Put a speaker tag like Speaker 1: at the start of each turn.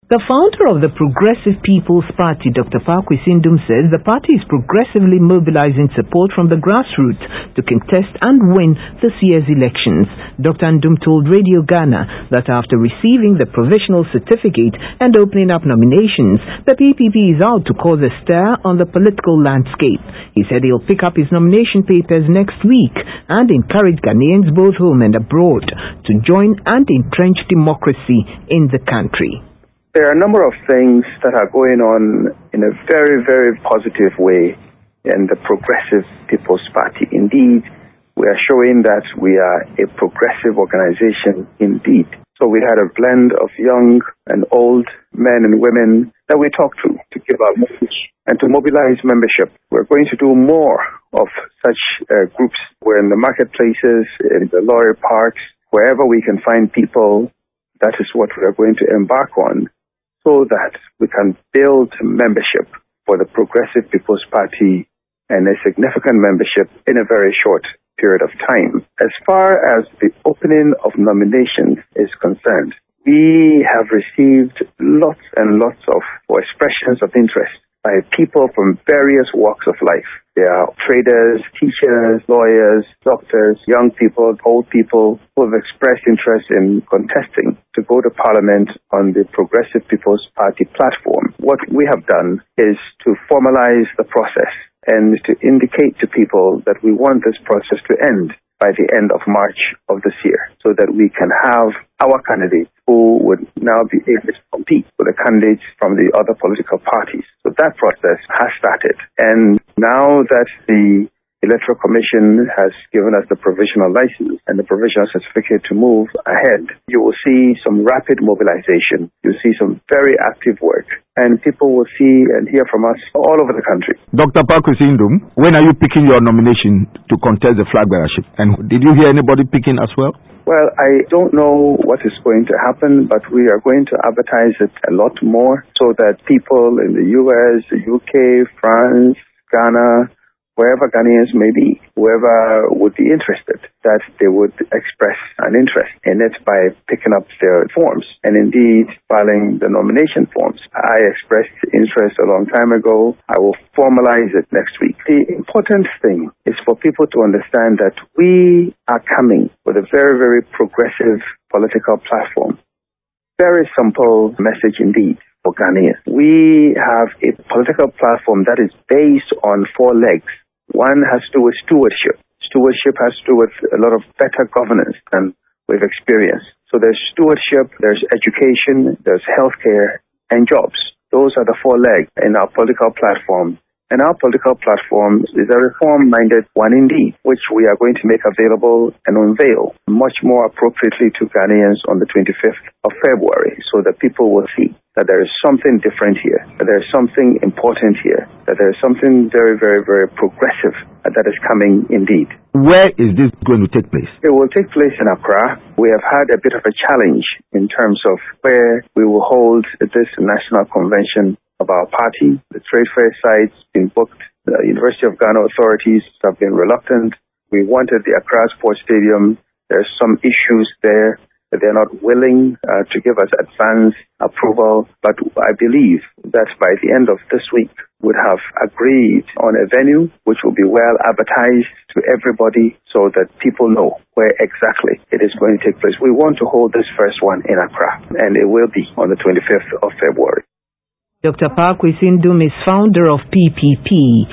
Speaker 1: The founder of the Progressive People's Party, Dr. Pakwesi Ndum, says the party is progressively mobilizing support from the grassroots to contest and win this year's elections. Dr. Ndum told Radio Ghana that after receiving the provisional certificate and opening up nominations, the PPP is out to cause a stir on the political landscape. He said he'll pick up his nomination papers next week and encourage Ghanaians both home and abroad to join and entrench democracy in the country.
Speaker 2: There are a number of things that are going on in a very, very positive way in the Progressive People's Party. Indeed, we are showing that we are a progressive organization indeed. So we had a blend of young and old men and women that we talked to give our message and to mobilize membership. We're going to do more of such groups. We're in the marketplaces, in the lorry parks, wherever we can find people. That is what we are going to embark on, so that we can build membership for the Progressive People's Party and a significant membership in a very short period of time. As far as the opening of nominations is concerned, we have received lots and lots of expressions of interest by people from various walks of life. There are traders, teachers, lawyers, doctors, young people, old people who have expressed interest in contesting to go to Parliament on the Progressive People's Party platform. What we have done is to formalize the process and to indicate to people that we want this process to end by the end of March of this year, so that we can have our candidates who would now be able to compete with the candidates from the other political parties. So that process has started. And now that the Electoral Commission has given us the provisional license and the provisional certificate to move ahead, you will see some rapid mobilization. You'll see some very active work, and people will see and hear from us all over the country.
Speaker 3: Dr. Pakwesi Ndum, when are you picking your nomination to contest the flag bearership? And did you hear anybody picking as well?
Speaker 2: Well, I don't know what is going to happen, but we are going to advertise it a lot more so that people in the US, the UK, France, Ghana, wherever Ghanaians may be, whoever would be interested, that they would express an interest in it by picking up their forms and indeed filing the nomination forms. I expressed interest a long time ago. I will formalize it next week. The important thing is for people to understand that we are coming with a very, very progressive political platform. Very simple message indeed for Ghanaians. We have a political platform that is based on 4 legs. One has to do with stewardship. Stewardship has to do with a lot of better governance than we've experienced. So there's stewardship, there's education, there's healthcare, and jobs. Those are the 4 legs in our political platform. And our political platform is a reform-minded one indeed, which we are going to make available and unveil much more appropriately to Ghanaians on the 25th of February, so that people will see that there is something different here, that there is something important here, that there is something very, very, very progressive that is coming indeed.
Speaker 3: Where is this going to take place?
Speaker 2: It will take place in Accra. We have had a bit of a challenge in terms of where we will hold this national convention of our party. The trade fair site's been booked. The University of Ghana authorities have been reluctant. We wanted the Accra Sports Stadium. There's some issues there that they're not willing to give us advance approval. But I believe that by the end of this week, would have agreed on a venue which will be well advertised to everybody so that people know where exactly it is going to take place. We want to hold this first one in Accra, and it will be on the 25th of February.
Speaker 1: Dr. Pakwesi Ndum is founder of PPP.